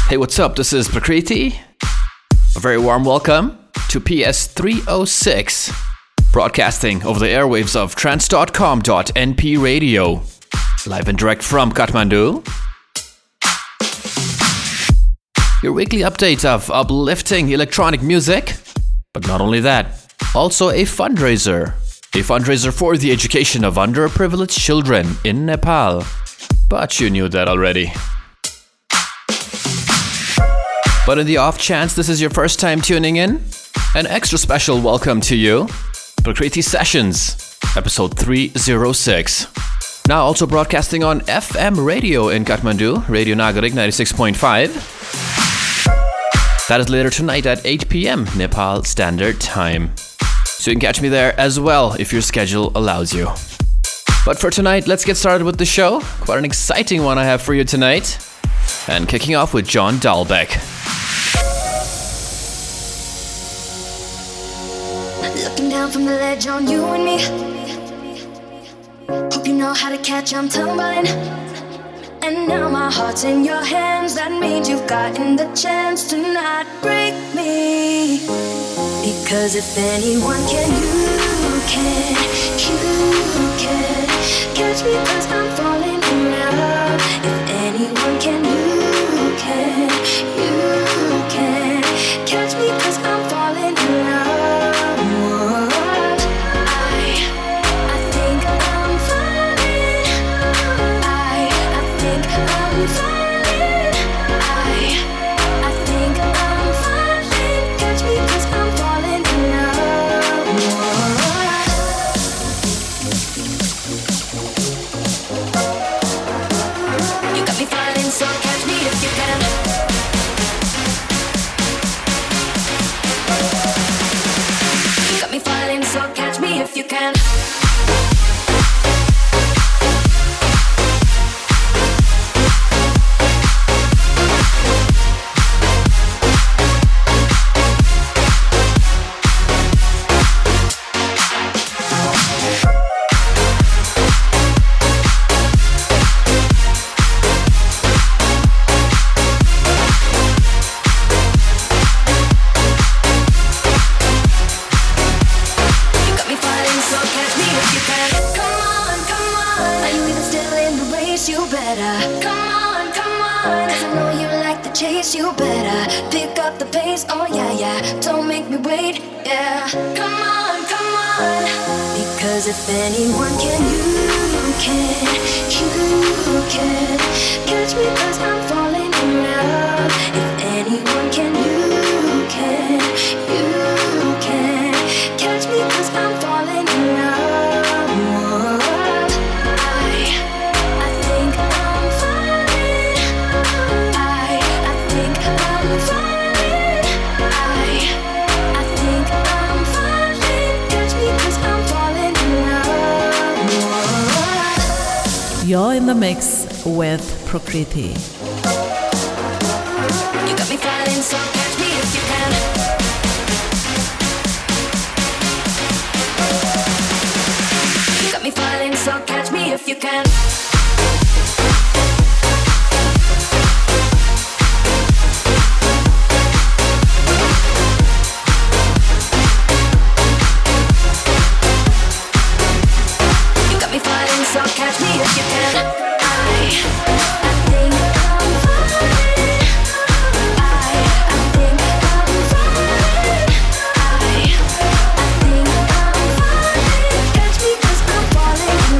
Hey, what's up? This is Prakriti. A very warm welcome to PS 306, broadcasting over the airwaves of trance.com.np radio, live and direct from Kathmandu. Your weekly update of uplifting electronic music, but not only that, also a fundraiser for the education of underprivileged children in Nepal. But you knew that already. But in the off chance this is your first time tuning in, an extra special welcome to you. Prakriti Sessions, episode 306. Now also broadcasting on FM radio in Kathmandu, Radio Nagarik 96.5. That is later tonight at 8 p.m. Nepal Standard Time. So you can catch me there as well if your schedule allows you. But for tonight, let's get started with the show. Quite an exciting one I have for you tonight. And kicking off with John Dahlbeck. Looking down from the ledge on you and me. Hope you know how to catch, I'm tumbling. And now my heart's in your hands. That means you've gotten the chance to not break me. Because if anyone can, you can. Catch me cause I'm falling in love. If anyone can, you can. Catch me cause I'm falling in love. I think I'm falling. I think I'm falling. I think I'm falling. Catch me cause I'm falling in love. You got me falling, so catch me if you can. You got me falling, so catch me if you can. You better pick up the pace, oh yeah. Don't make me wait, yeah. Come on. Because if anyone can, you can. Catch me cause I'm falling in love. If anyone can, you can. Catch me cause I'm falling in love. You're in the mix with Prakriti. You got me falling, so catch me if you can. You got me falling, so catch me if you can. Catch me if you can. I think I'm falling. I think I'm falling. I think I'm falling. Catch me cause I'm falling in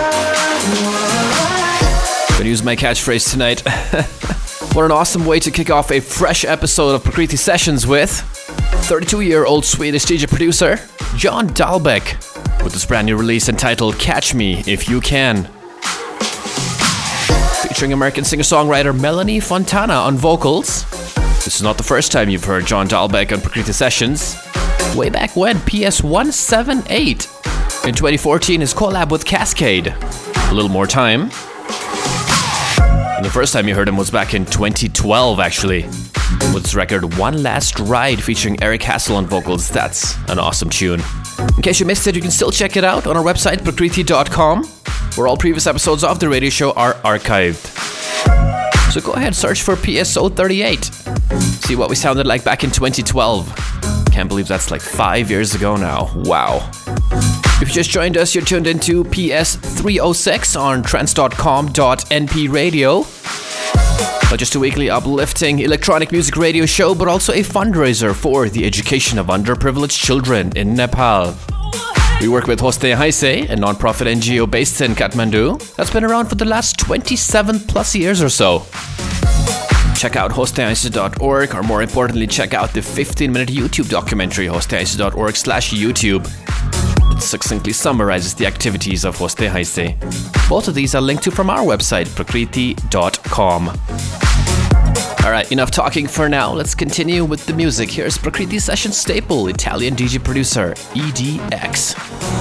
love. Gonna use my catchphrase tonight. What an awesome way to kick off a fresh episode of Prakriti Sessions with 32-year-old Swedish DJ producer John Dahlbeck, with this brand new release entitled Catch Me If You Can. Featuring American singer-songwriter Melanie Fontana on vocals. This is not the first time you've heard John Dahlbeck on Prakriti Sessions. Way back when, PS 178. In 2014, his collab with Cascade. A little more time. And the first time you heard him was back in 2012, actually, with his record One Last Ride featuring Eric Hassel on vocals. That's an awesome tune. In case you missed it, you can still check it out on our website, prakriti.com, where all previous episodes of the radio show are archived. So go ahead, search for PSO 38. See what we sounded like back in 2012. Can't believe that's like 5 years ago now. Wow. If you just joined us, you're tuned into PS 306 on trance.com.np radio. Not just a weekly uplifting electronic music radio show, but also a fundraiser for the education of underprivileged children in Nepal. We work with Hoste Haise, a non-profit NGO based in Kathmandu that's been around for the last 27 plus years or so. Check out hostehaise.org, or more importantly, check out the 15-minute YouTube documentary, hostehaise.org/YouTube. It succinctly summarizes the activities of Hoste Haise. Both of these are linked to from our website, prakriti.com. Alright, enough talking for now. Let's continue with the music. Here's Prakriti Session staple, Italian DJ producer EDX.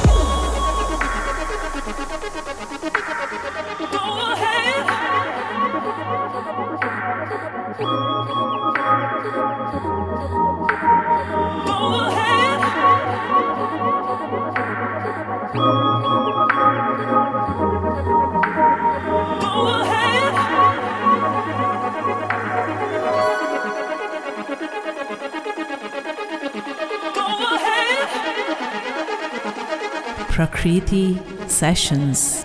Prakriti Sessions.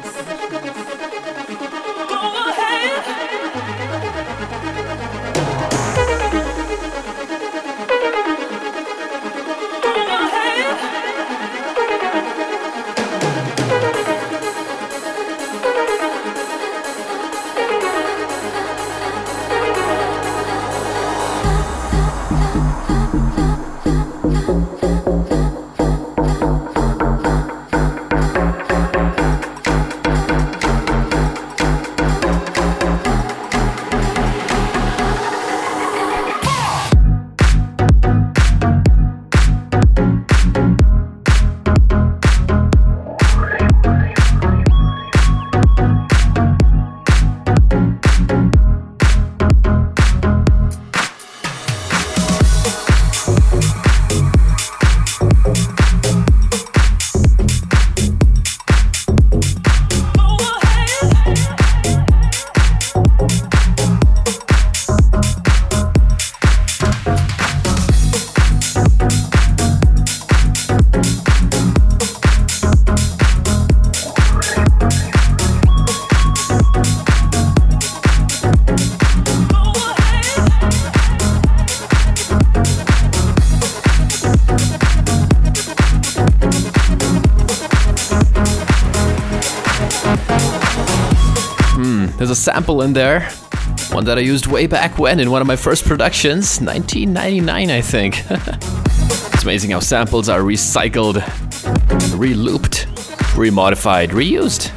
There's a sample in there, one that I used way back when in one of my first productions, 1999 I think. It's amazing how samples are recycled, re-looped, remodified, reused.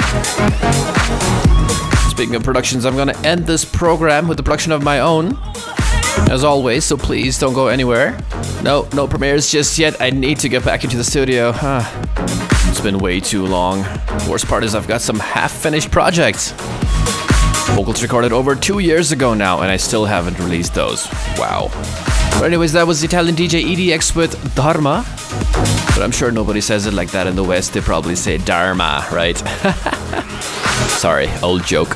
Speaking of productions, I'm gonna end this program with a production of my own, as always, so please don't go anywhere. No premieres just yet. I need to get back into the studio. It's been way too long. Worst part is I've got some half-finished projects. Vocals recorded over 2 years ago now, and I still haven't released those. Wow. But anyways, that was Italian DJ EDX with Dharma. But I'm sure nobody says it like that in the West. They probably say Dharma, right? Sorry, old joke.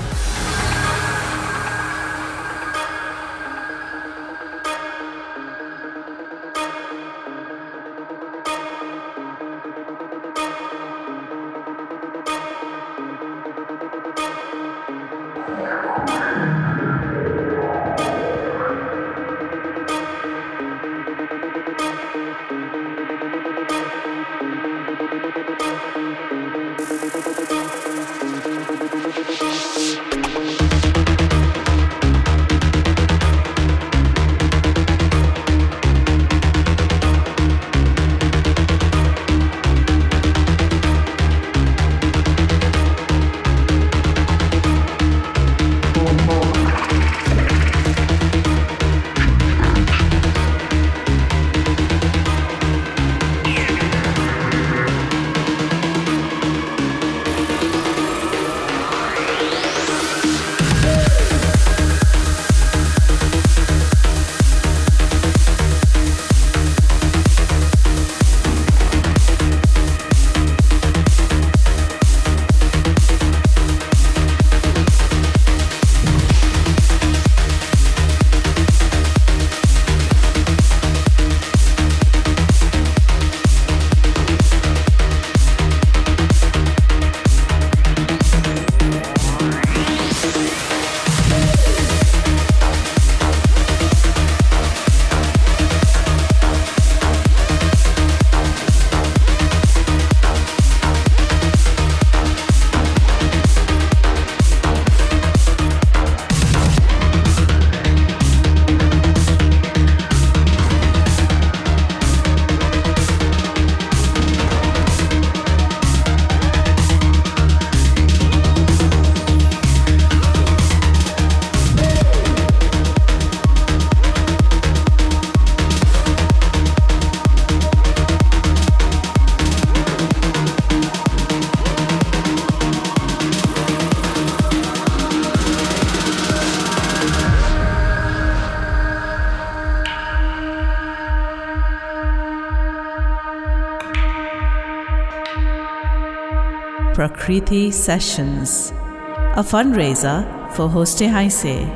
Prakriti Sessions, a fundraiser for Hoste Haise.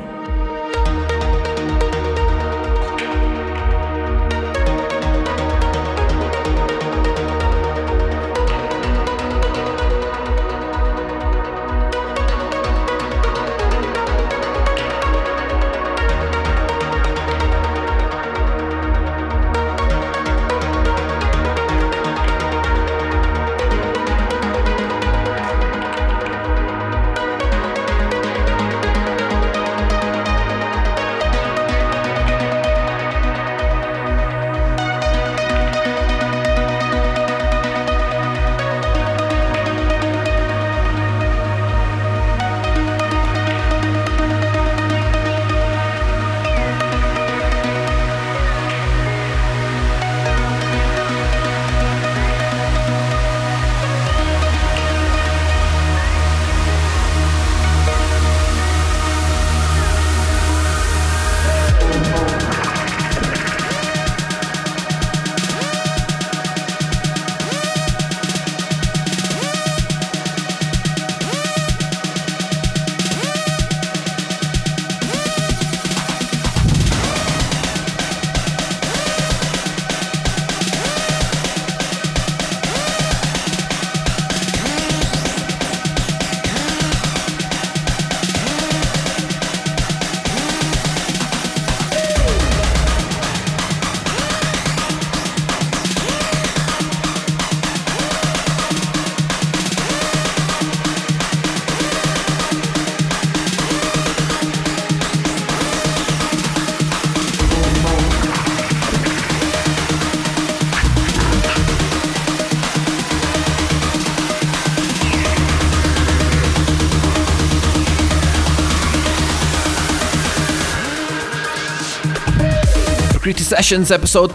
Prakriti Sessions episode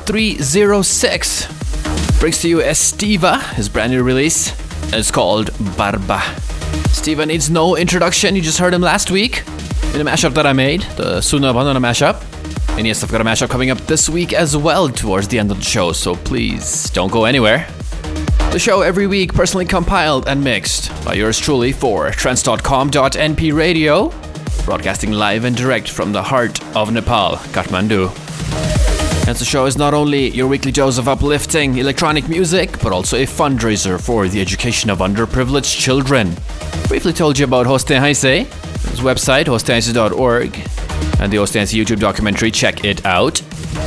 306 brings to you Estiva, his brand new release, and it's called Barba. Estiva needs no introduction, you just heard him last week in a mashup that I made, the Suna Banana mashup. And yes, I've got a mashup coming up this week as well towards the end of the show, so please don't go anywhere. The show every week personally compiled and mixed by yours truly for trance.com.np radio, broadcasting live and direct from the heart of Nepal, Kathmandu. Hence, the show is not only your weekly dose of uplifting electronic music, but also a fundraiser for the education of underprivileged children. Briefly told you about Hoste Haise, his website, hostehaise.org, and the Hoste Haise YouTube documentary, check it out.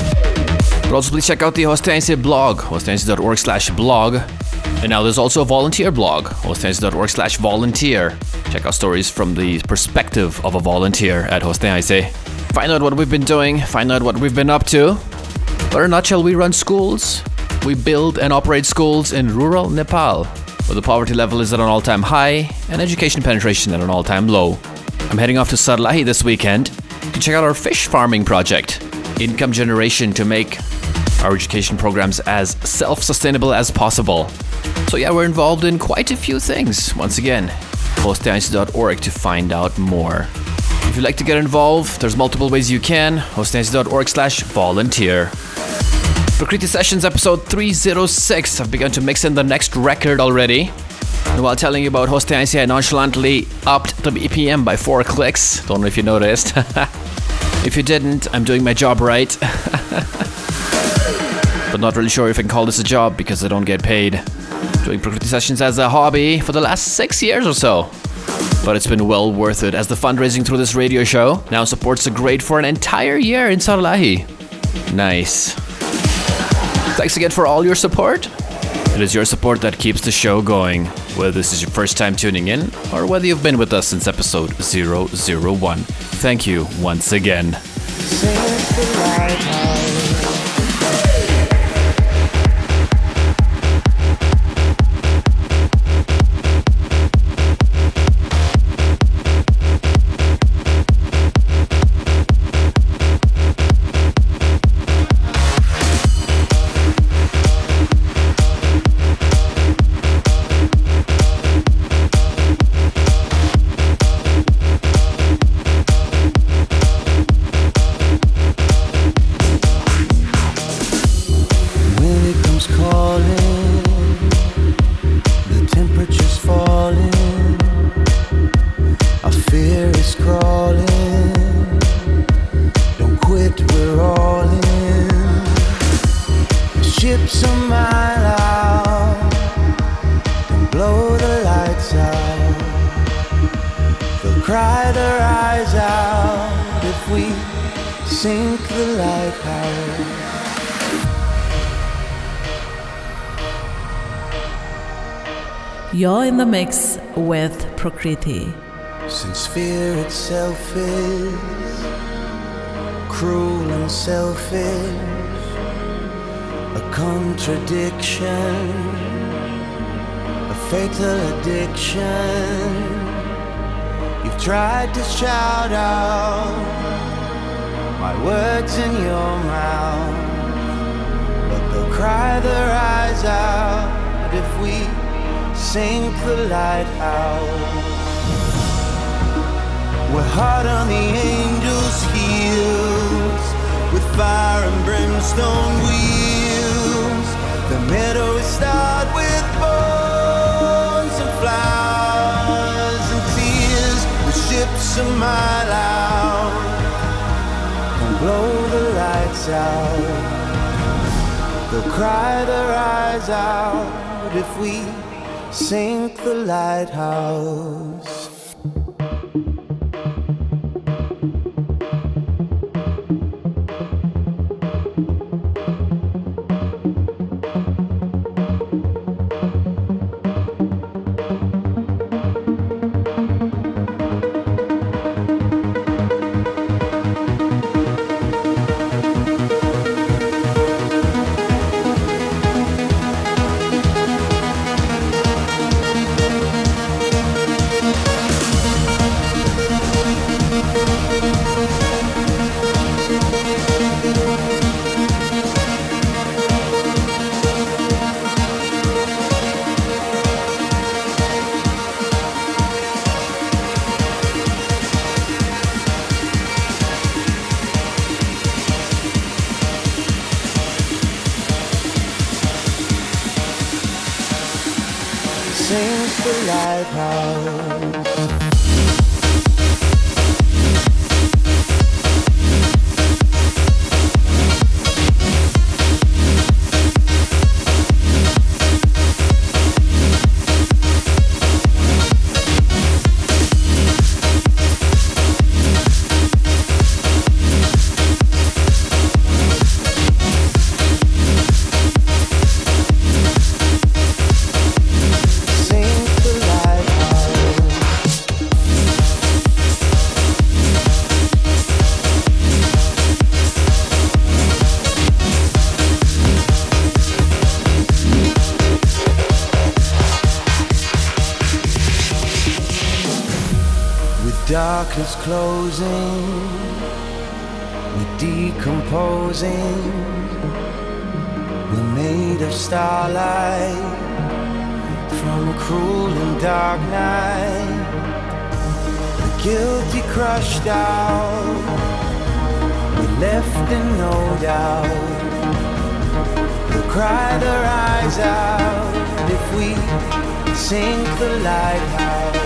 But also please check out the Hoste Haise blog, hostehaise.org/blog. And now there's also a volunteer blog, hostehaise.org/volunteer. Check out stories from the perspective of a volunteer at Hoste Haise. Find out what we've been doing, find out what we've been up to. But in a nutshell, we run schools. We build and operate schools in rural Nepal, where the poverty level is at an all-time high and education penetration at an all-time low. I'm heading off to Sarlahi this weekend to check out our fish farming project, income generation to make our education programs as self-sustainable as possible. So yeah, we're involved in quite a few things. Once again, hostehaise.org to find out more. If you'd like to get involved, there's multiple ways you can. hostehaise.org/volunteer. Prakriti Sessions episode 306. I've begun to mix in the next record already. And while telling you about Hoste Haise, I nonchalantly upped the BPM by 4 clicks. Don't know if you noticed. If you didn't, I'm doing my job right. But not really sure if I can call this a job because I don't get paid. Doing Prakriti Sessions as a hobby for the last 6 years or so. But it's been well worth it as the fundraising through this radio show now supports the grade for an entire year in Sarlahi. Nice. Thanks again for all your support. It is your support that keeps the show going, whether this is your first time tuning in or whether you've been with us since episode 001. Thank you once again. sink the lighthouse. You're in the mix with Prakriti. Since fear itself is cruel and selfish, a contradiction, a fatal addiction. You've tried to shout out my words in your mouth, but they'll cry their eyes out if we sink the lighthouse. We're hard on the angels' heels, with fire and brimstone wheels. The meadow is starred with bones and flowers and tears. The ships a mile out and blow the lights out. They'll cry their eyes out if we sink the lighthouse. Sink the lighthouse. Darkness closing, we're decomposing. We're made of starlight from a cruel and dark night. The guilty crushed out, we're left in no doubt. They'll cry their eyes out if we sink the lighthouse.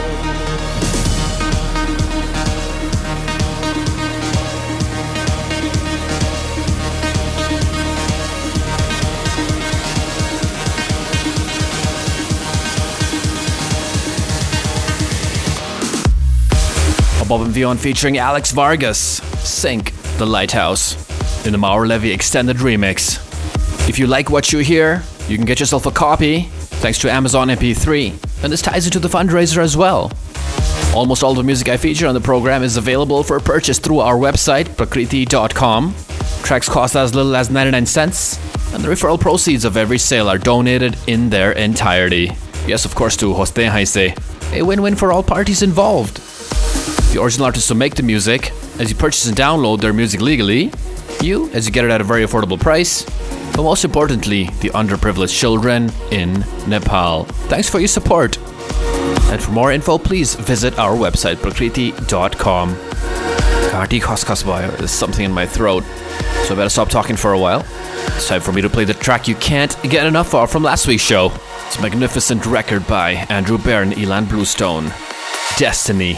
Bob and Vion featuring Alex Vargas, Sink the Lighthouse, in the Mauro Levy extended remix. If you like what you hear, you can get yourself a copy thanks to Amazon MP3, and this ties into the fundraiser as well. Almost all the music I feature on the program is available for purchase through our website, prakriti.com. Tracks cost as little as 99 cents, and the referral proceeds of every sale are donated in their entirety. Yes, of course, to Hoste Haise. A win-win for all parties involved. The original artists who make the music, as you purchase and download their music legally, you, as you get it at a very affordable price, but most importantly, the underprivileged children in Nepal. Thanks for your support. And for more info, please visit our website, prakriti.com. Karti khaskhas bhayo. There's something in my throat, so I better stop talking for a while. It's time for me to play the track you can't get enough of from last week's show. It's a magnificent record by Andrew Baer and Ilan Bluestone. Destiny.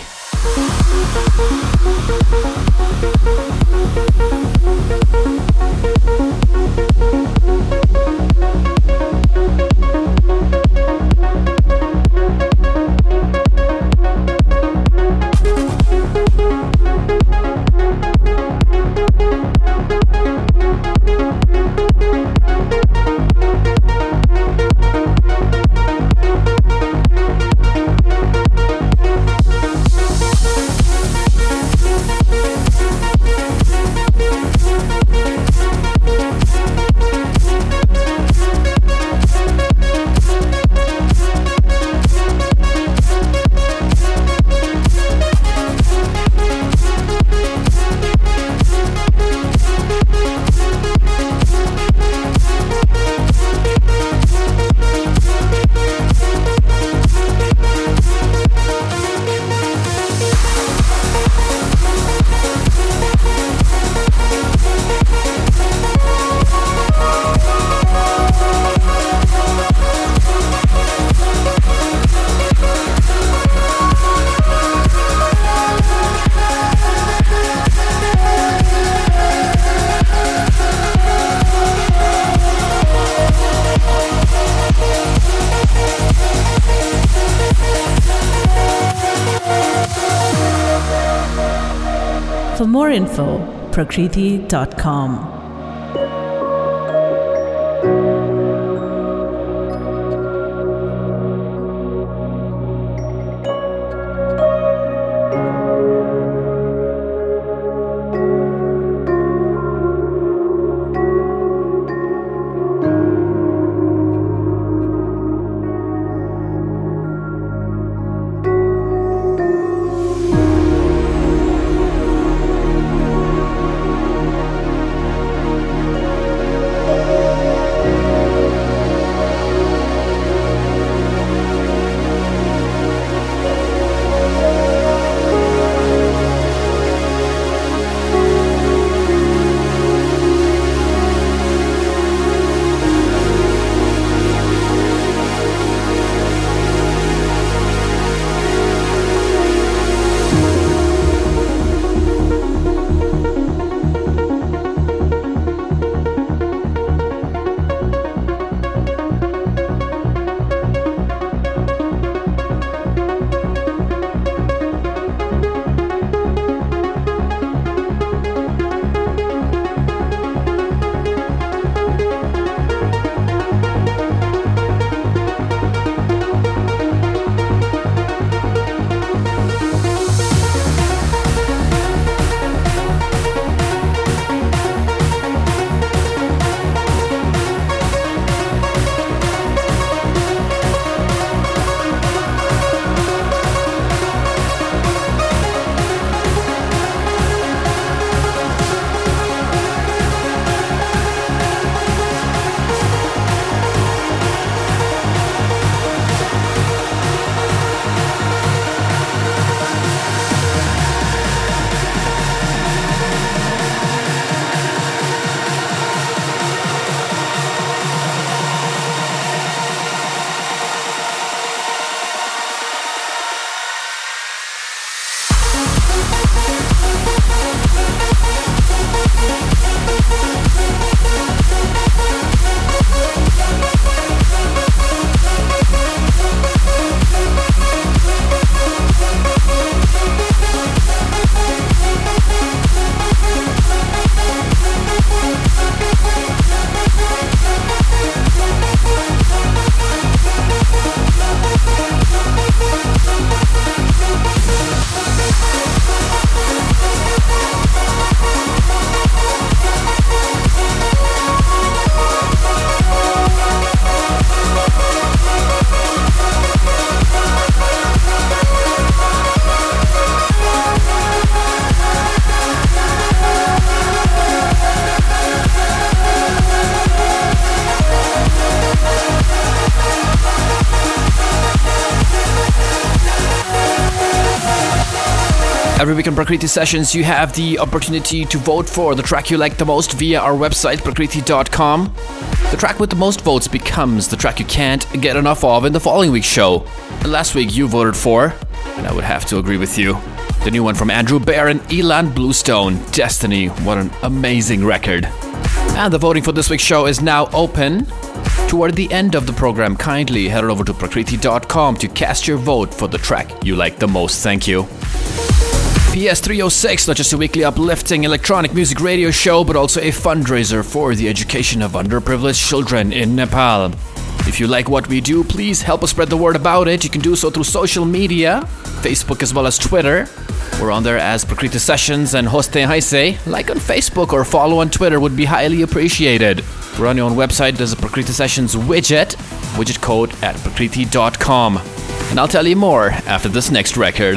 info, prakriti.com. Every week on Prakriti Sessions, you have the opportunity to vote for the track you like the most via our website, prakriti.com. The track with the most votes becomes the track you can't get enough of in the following week's show. And last week you voted for, and I would have to agree with you, the new one from Andrew Baer and Elan Bluestone, Destiny. What an amazing record. And the voting for this week's show is now open. Toward the end of the program, kindly head over to prakriti.com to cast your vote for the track you like the most. Thank you. PS 306, not just a weekly uplifting electronic music radio show, but also a fundraiser for the education of underprivileged children in Nepal. If you like what we do, please help us spread the word about it. You can do so through social media, Facebook as well as Twitter. We're on there as Prakriti Sessions and Hoste Haise. Like on Facebook or follow on Twitter would be highly appreciated. We're on your own website. There's a Prakriti Sessions widget code at prakriti.com. And I'll tell you more after this next record.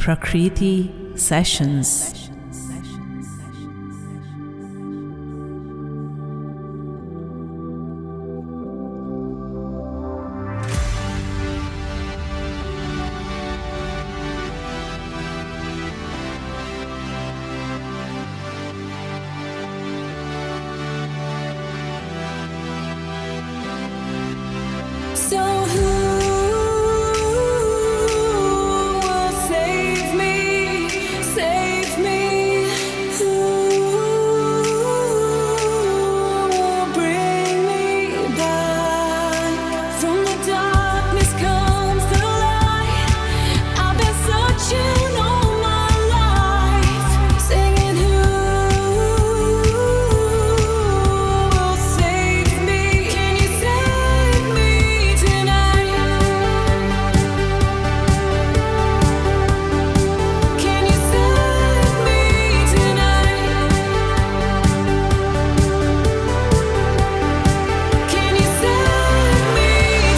Prakriti Sessions. So who will save me? Save me. Who will bring me back? From the darkness comes the light. I've been searching all my life, singing who will save me? Can you save me tonight? Can you save me tonight? Can you save me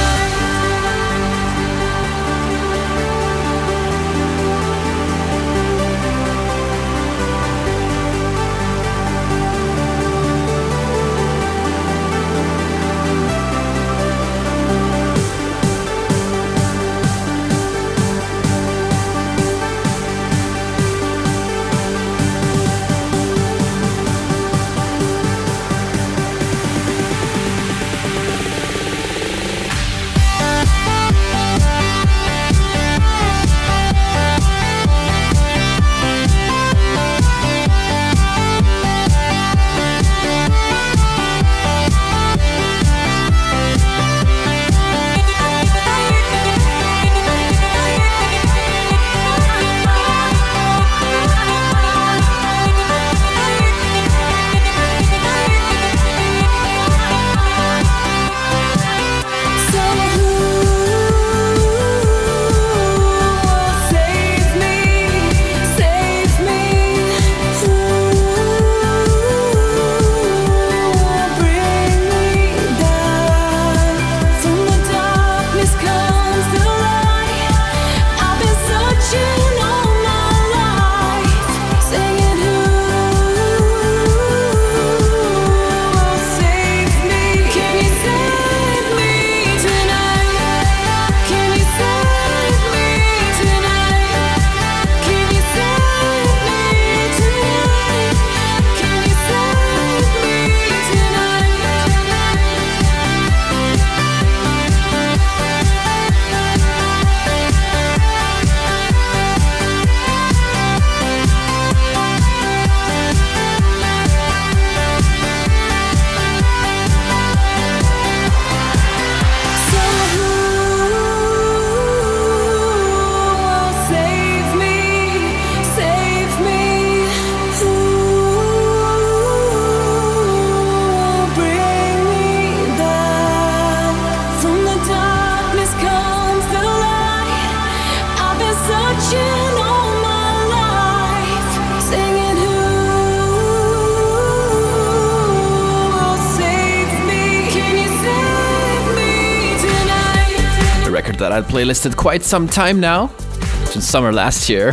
record that I'd playlisted quite some time now, since summer last year,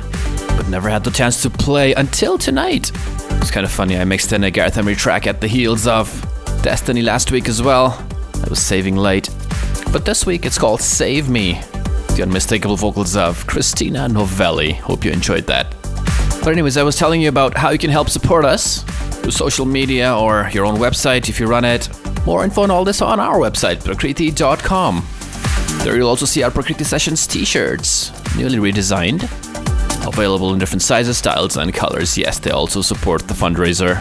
but never had the chance to play until tonight. It's kind of funny, I mixed in a Gareth Emery track at the heels of Destiny last week as well. I was saving late. But this week it's called Save Me, the unmistakable vocals of Christina Novelli. Hope you enjoyed that. But anyways, I was telling you about how you can help support us through social media or your own website if you run it. More info on all this on our website, prakriti.com. There you'll also see our Prakriti Sessions t-shirts, newly redesigned, available in different sizes, styles and colors. Yes, they also support the fundraiser.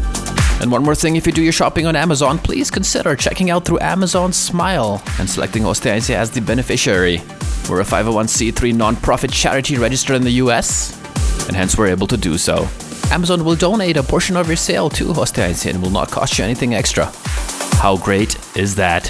And one more thing, if you do your shopping on Amazon, please consider checking out through Amazon Smile and selecting Osteainsi as the beneficiary. We're a 501c3 non-profit charity registered in the US, and hence we're able to do so. Amazon will donate a portion of your sale to Osteainsi and will not cost you anything extra. How great is that?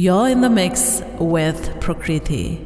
You're in the mix with Prakriti.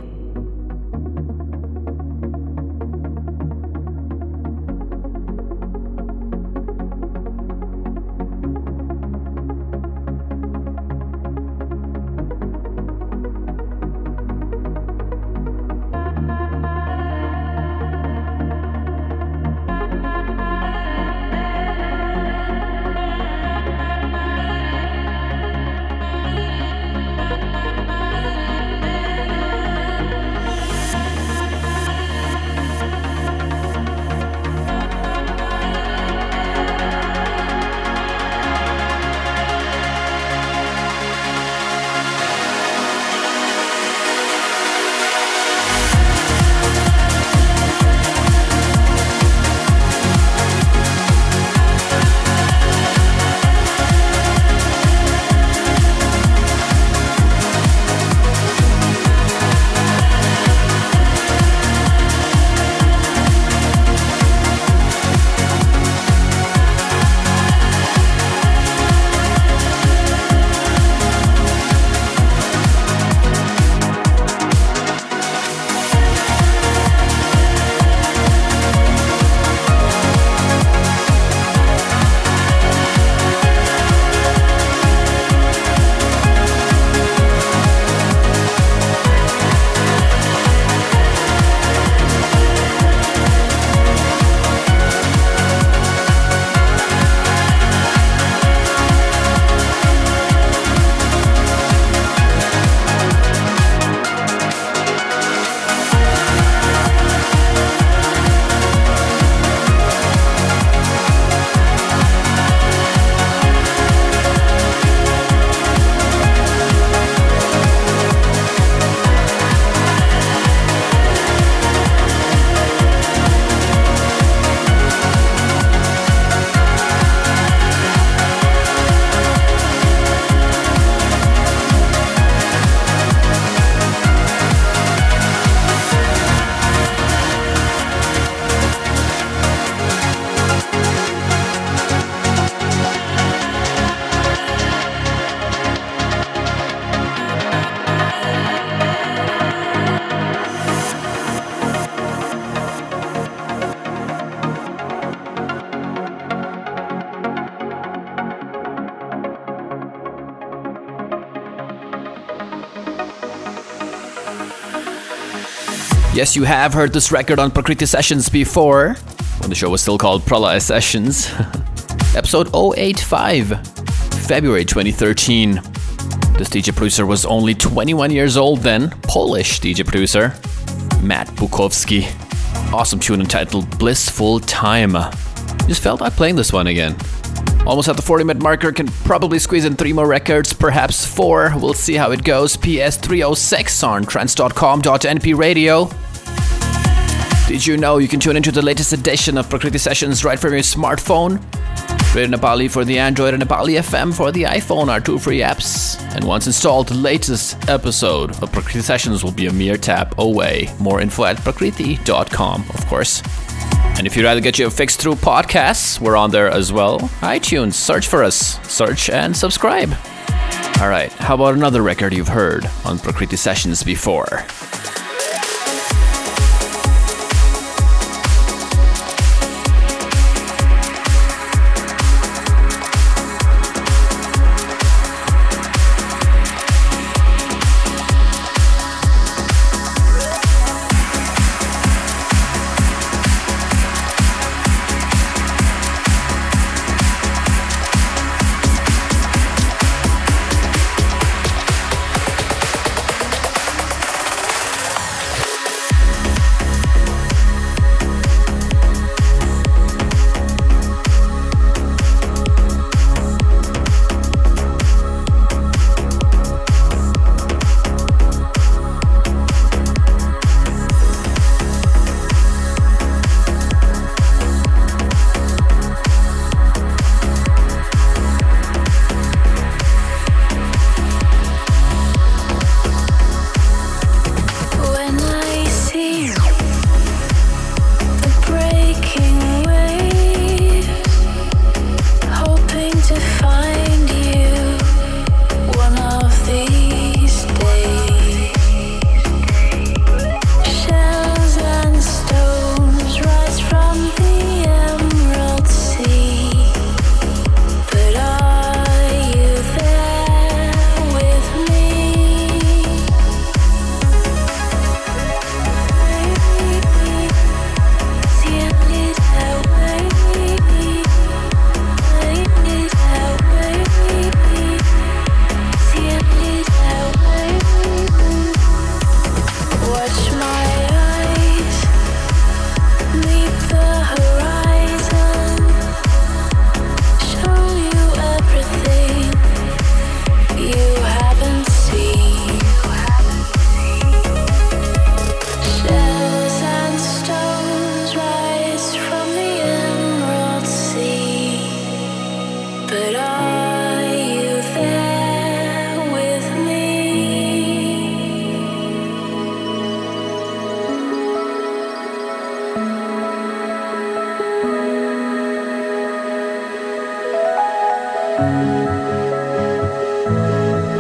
Yes, you have heard this record on Prakriti Sessions before, when the show was still called Pralaya Sessions. Episode 085, February 2013. This DJ producer was only 21 years old then, Polish DJ producer, Matt Bukowski. Awesome tune entitled Blissful Time. Just felt like playing this one again. Almost at the 40-minute marker, can probably squeeze in 3 more records, perhaps 4. We'll see how it goes. PS 306 on trance.com.np radio. Did you know you can tune into the latest edition of Prakriti Sessions right from your smartphone? Radio Nepali for the Android and Nepali FM for the iPhone are 2 free apps. And once installed, the latest episode of Prakriti Sessions will be a mere tap away. More info at prakriti.com, of course. And if you'd rather get your fix through podcasts, we're on there as well. iTunes, search for us. Search and subscribe. Alright, how about another record you've heard on Prakriti Sessions before?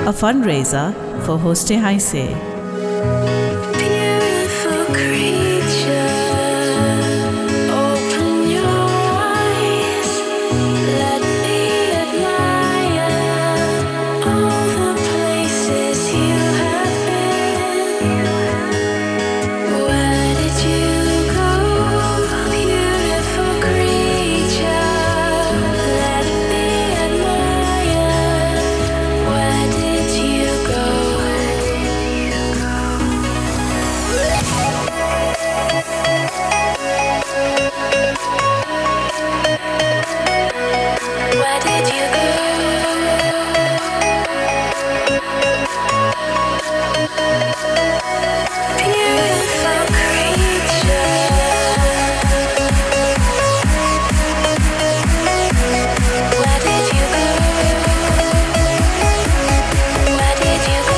a fundraiser for Hoste Haise. Beautiful creature, open your eyes, let me admire all the places you have been. Where did you go, beautiful creature? Let me admire. Where did you go? Where did you go? Beautiful creature. Where did you go? Where did you go?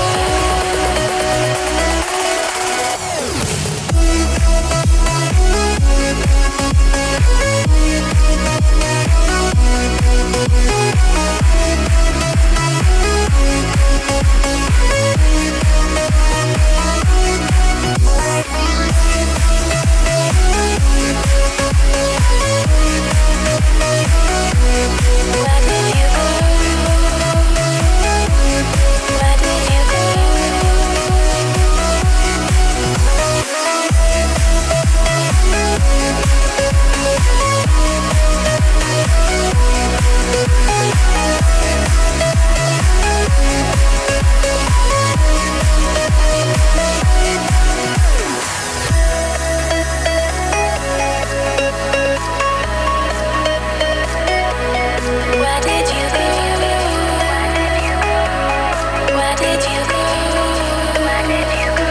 Where did you go? Where did you go? Where did you go? Where did you go? Where did you go?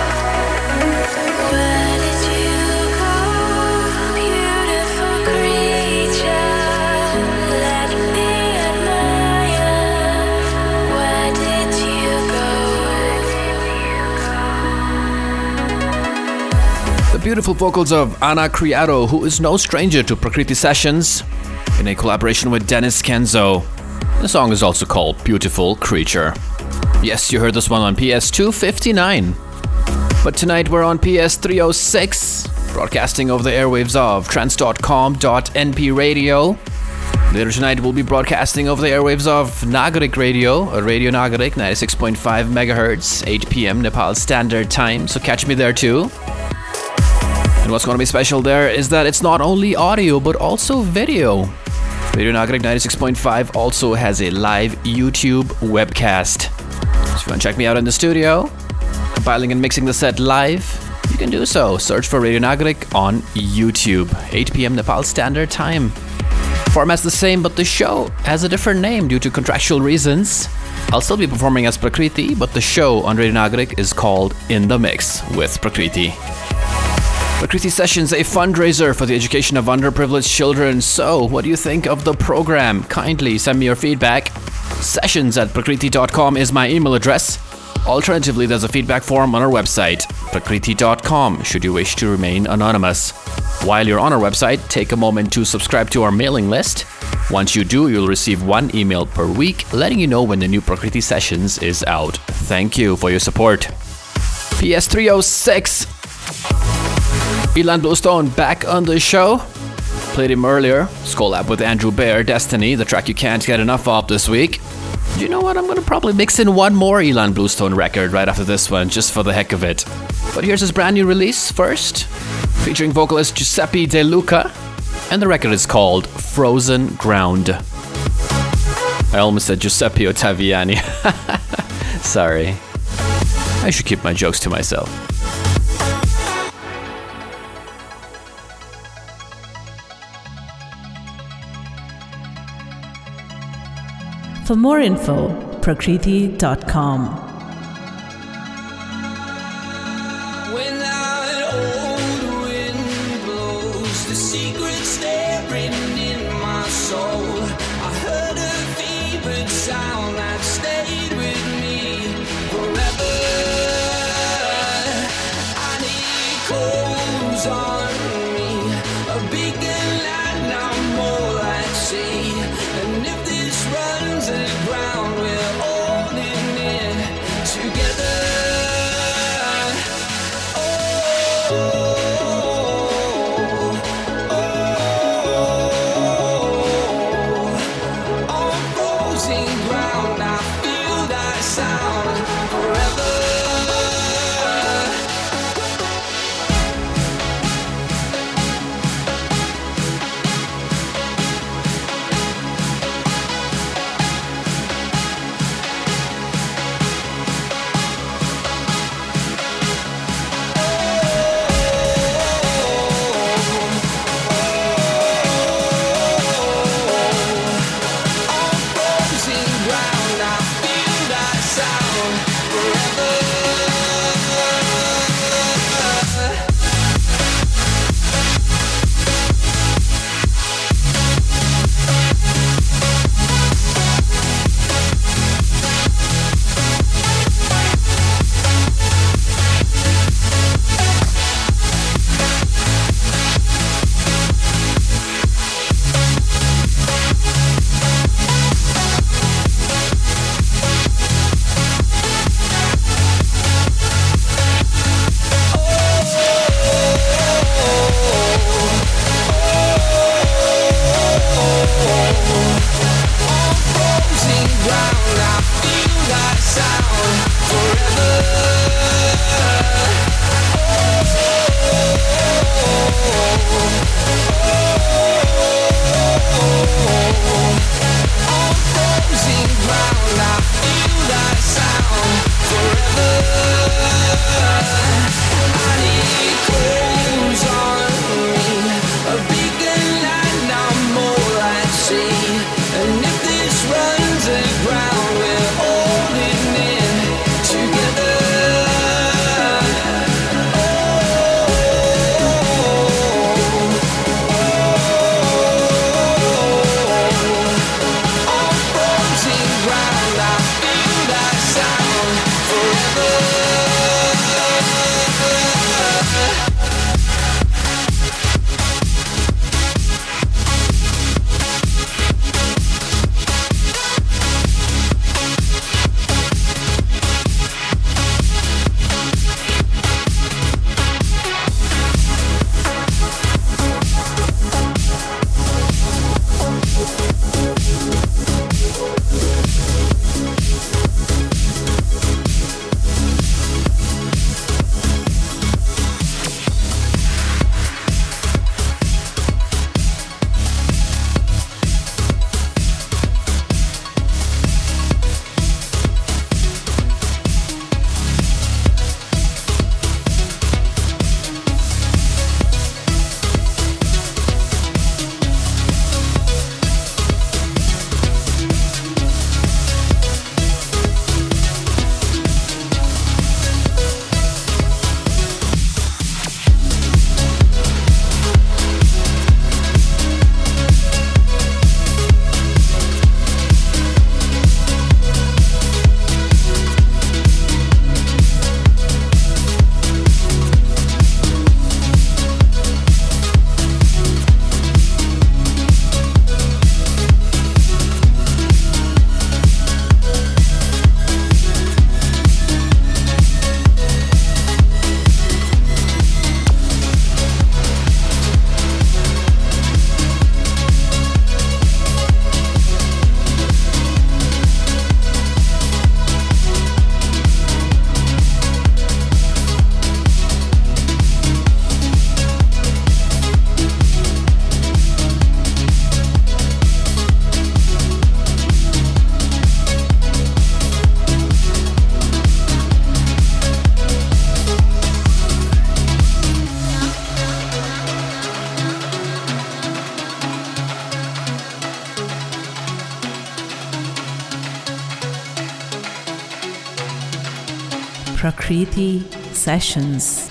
Where did you go, beautiful creature? Let me admire. Where did you go? The beautiful vocals of Ana Criado, who is no stranger to Prakriti Sessions, in a collaboration with Dennis Kenzo. The song is also called Beautiful Creature. Yes, you heard this one on PS 259. But tonight we're on PS 306, broadcasting over the airwaves of trance.com.np radio. Later tonight we'll be broadcasting over the airwaves of Nagarik Radio, Radio Nagarik, 96.5 MHz, 8 p.m. Nepal Standard Time, so catch me there too. And what's going to be special there is that it's not only audio but also video. Radio Nagarik 96.5 also has a live YouTube webcast. So if you want to check me out in the studio, compiling and mixing the set live, you can do so. Search for Radio Nagarik on YouTube, 8 p.m. Nepal Standard Time. Format's the same, but the show has a different name due to contractual reasons. I'll still be performing as Prakriti, but the show on Radio Nagarik is called In the Mix with Prakriti. Prakriti Sessions, a fundraiser for the education of underprivileged children. So, what do you think of the program? Kindly send me your feedback. sessions@prakriti.com is my email address. Alternatively, there's a feedback form on our website, prakriti.com, should you wish to remain anonymous. While you're on our website, take a moment to subscribe to our mailing list. Once you do, you'll receive one email per week letting you know when the new Prakriti Sessions is out. Thank you for your support. PS 306. Ilan Bluestone back on the show. Played him earlier. Collab with Andrew Baer, Destiny, the track you can't get enough of this week. You know what? I'm going to probably mix in one more Ilan Bluestone record right after this one, just for the heck of it. But here's his brand new release first, featuring vocalist Giuseppe De Luca, and the record is called Frozen Ground. I almost said Giuseppe Ottaviani. Sorry. I should keep my jokes to myself. For more info, prakriti.com. When that old wind blows, the secret staring in my soul, I heard a favorite sound that stayed with me forever. And it calls on me, a beacon light now more like sea. And if this runs aground, we're all in it. Prakriti Sessions.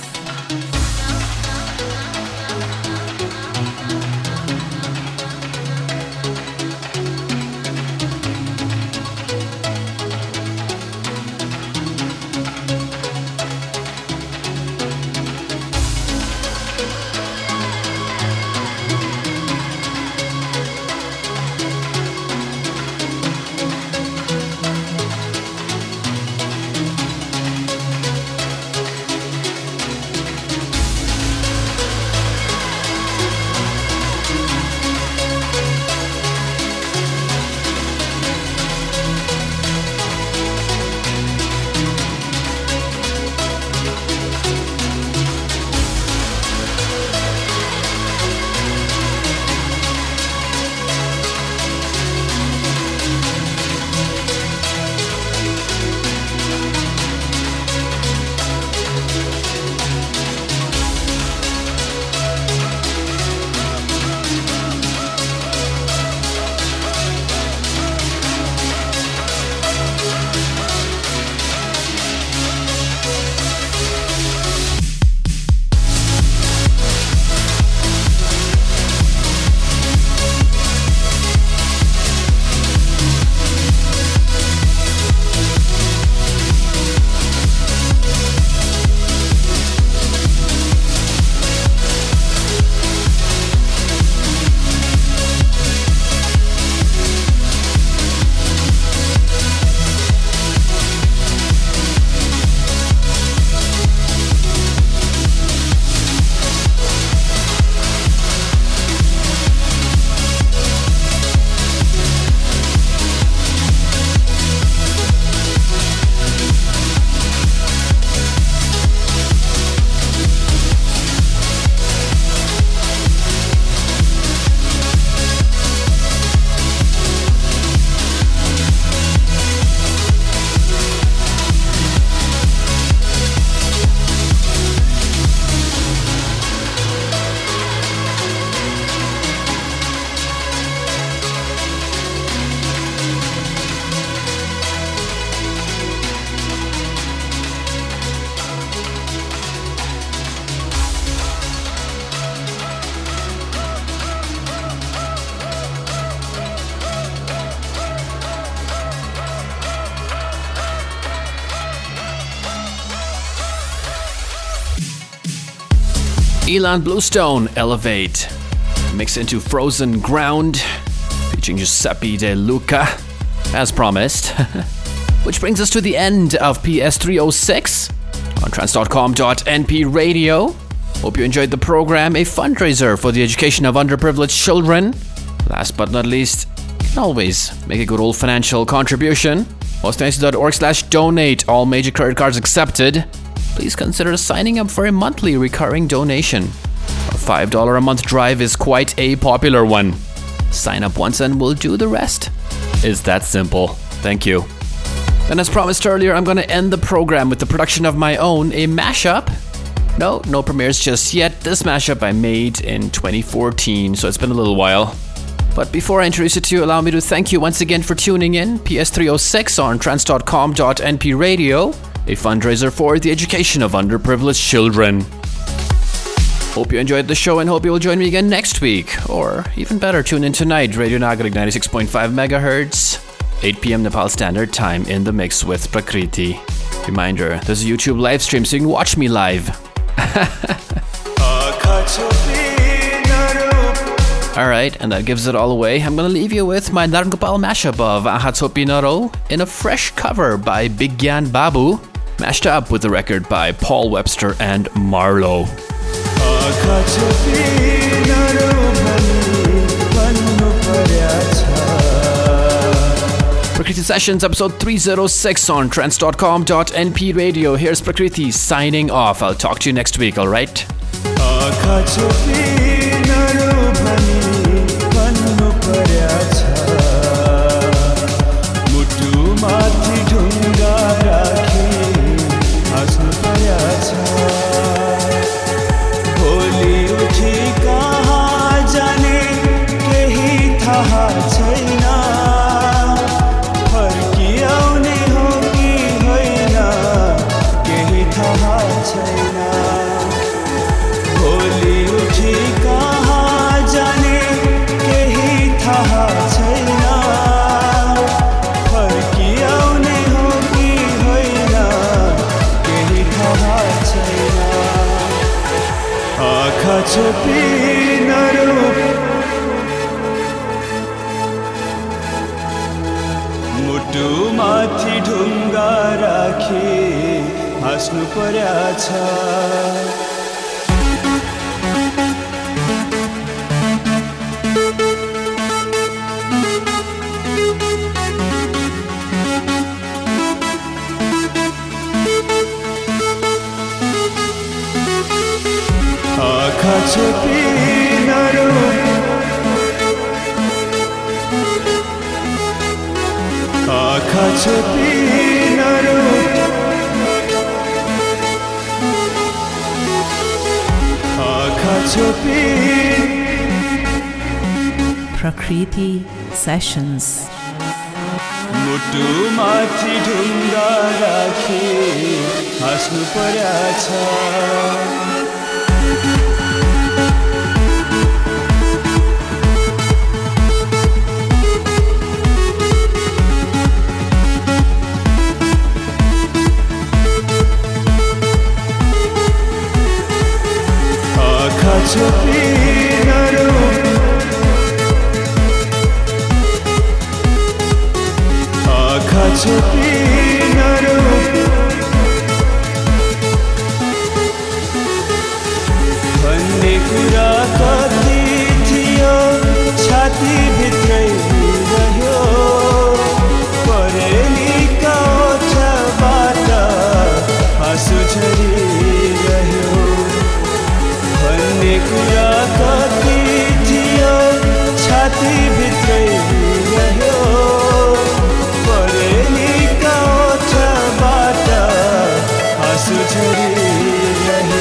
Ilan Bluestone, Elevate, mixed into Frozen Ground, featuring Giuseppe De Luca, as promised. Which brings us to the end of PS306 on trance.com.np radio. Hope you enjoyed the program, a fundraiser for the education of underprivileged children. Last but not least, you can always make a good old financial contribution. hostnice.org/donate, all major credit cards accepted. Please consider signing up for a monthly recurring donation. Our $5 a month drive is quite a popular one. Sign up once and we'll do the rest. It's that simple. Thank you. And as promised earlier, I'm going to end the program with the production of my own, a mashup. No premieres just yet. This mashup I made in 2014, so it's been a little while. But before I introduce it to you, allow me to thank you once again for tuning in. PS306 on trance.com.np radio, a fundraiser for the education of underprivileged children. Hope you enjoyed the show and hope you will join me again next week. Or even better, tune in tonight, Radio Nagarik 96.5 MHz, 8 p.m. Nepal Standard Time, in the mix with Prakriti. Reminder, there's a YouTube live stream so you can watch me live. Alright, and that gives it all away. I'm gonna leave you with my Naran Gopal mashup of Ahatsopi Naro in a fresh cover by Bigyan Babu, mashed up with the record by Paul Webster and Marlowe. Prakriti Sessions, episode 306 on trance.com.np radio. Here's Prakriti signing off. I'll talk to you next week, alright? हाँस्नु पर्याछ आँखा छोपिनहरू आँखा छोपिनहरू आँखा छोपिन Prakriti Sessions. मुटुमाथि ढुङ्गा राखी हाँस्नु पर्याछ आँखा छोपिनहरू आँखा छोपिनहरू भन्ने कुरा कति थियो छातीभित्रै रह्यो परेलीका ओठबाट आँसु झरिरह्यो भन्ने कुरा कति थियो छातीभित्रै रह्यो परेलीका ओठबाट आँसु झरिरह्यो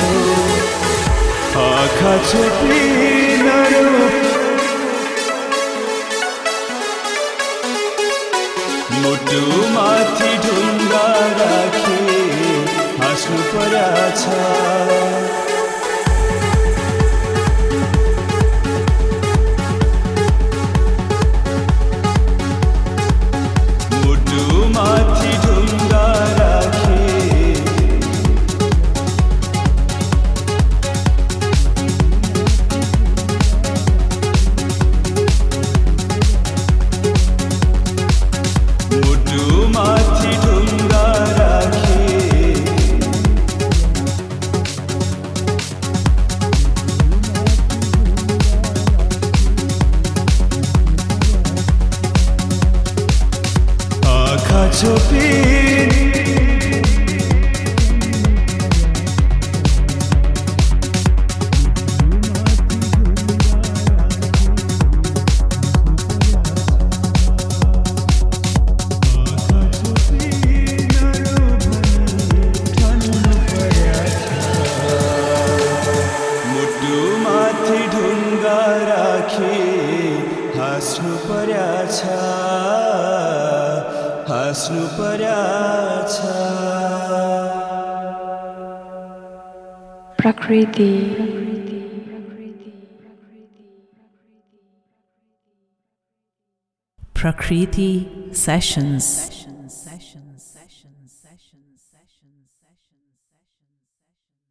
आँखा छोपिनहरू मुटुमाथि ढुङ्गा राखी हाँस्नु पर्याछ मुटुमाथि ढुङ्गा राखी मुटुमाथि ढुङ्गा राखी आँखा छोपिन मुटुमाथि ढुङ्गा राखी हाँस्नु पर्याछ हाँस्नु पर्याछ Prakriti. Prakriti Sessions.